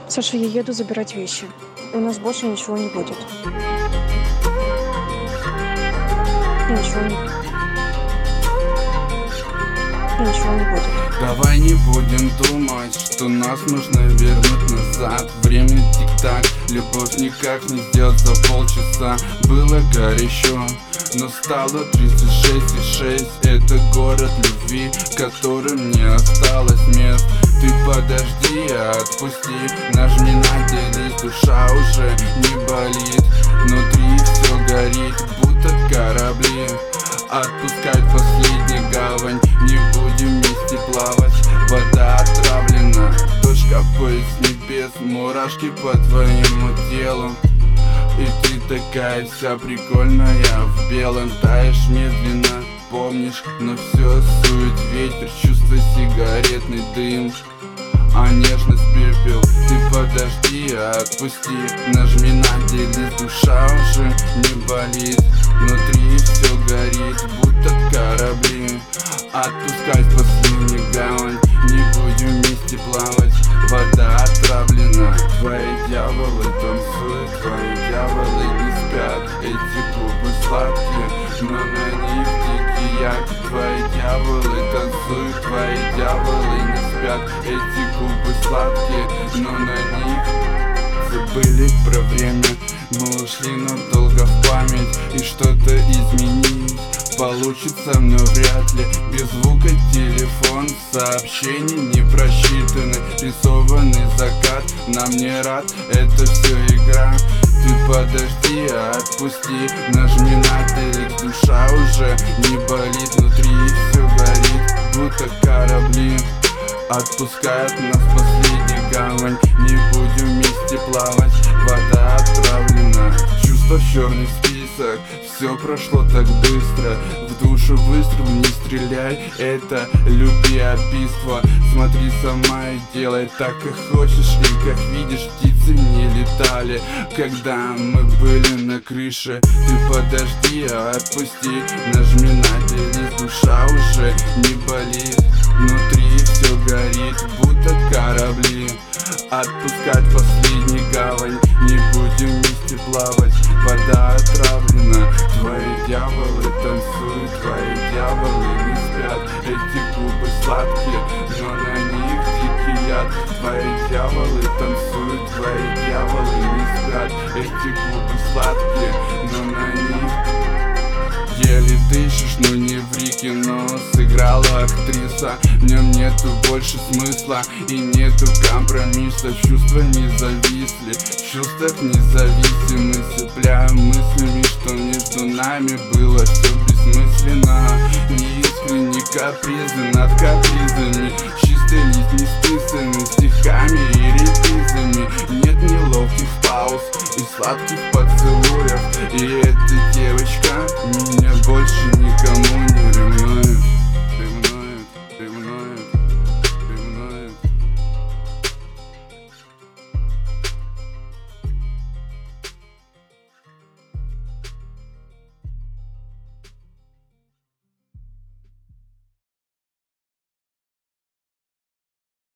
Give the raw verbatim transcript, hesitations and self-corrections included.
Саша, я еду забирать вещи. У нас больше ничего не будет. Ничего не будет. Ничего не будет. Давай не будем думать, что нас нужно вернуть назад. Время тик-так, любовь никак не сделать за полчаса. Было горячо, но стало тридцать шесть и шесть. Это город любви, в котором не осталось мест. Ты подожди, отпусти, нажми на делись. Душа уже не болит, внутри все горит, будто корабли. Отпускать последний гавань, не будем вместе плавать. Вода отравлена, точка поиск небес. Мурашки по твоему телу. И ты такая вся прикольная в белом. Таешь медленно, помнишь, но все сует ветер. Чувство сигаретный дым, а нежность пепел. Ты подожди, отпусти, нажми на делись. Душа уже не болит, внутри все горит, будто корабли. Отпускать последний гавань, не будем вместе плавать. Вода отравлена, твои дьяволы танцуют, твои дьяволы не спят. Эти губы сладкие, но на них дикий яд. Твои дьяволы танцуют, твои дьяволы не спят. Эти губы сладкие, но на них забыли про время. Мы ушли надолго в память, и что-то изменить получится, но вряд ли. Без звука телефон, сообщений не просчитаны. Рисованный закат, нам не рад, это все игра. Ты подожди, отпусти, нажми на телек. Душа уже не болит, внутри все горит, будто корабли. Отпускает нас в последний гавань, не будем вместе плавать. Вода отравлена, чувство в черный список. Все прошло так быстро, в душу выстрел, не стреляй. Это любви-убийство. Смотри сама и делай так, как хочешь. И как видишь, птицы не летали, когда мы были на крыше. Ты подожди, отпусти, нажми на делись. Душа уже не болит, внутри все горит, будто корабли. Отпускать последний гавань, не будем вместе плавать. Вода отравлена, твои дьяволы танцуют, твои дьяволы не спят. Эти губы сладкие, но на них дикий яд. Твои дьяволы танцуют, твои дьяволы не спят. Эти губы сладкие, но на них еле дышишь, ну не ври, кино сыграла актриса. В нем нету больше смысла и нету компромисса. Чувства не зависли, в чувствах независимы. Цепляем мыслями, что между нами было все бессмысленно. Не искры, не капризы над капризами. Чистый лист не списанный стихами и репризами. Нет неловких пауз и сладких поцелуев. И эта девочка меня больше никому не ревнует.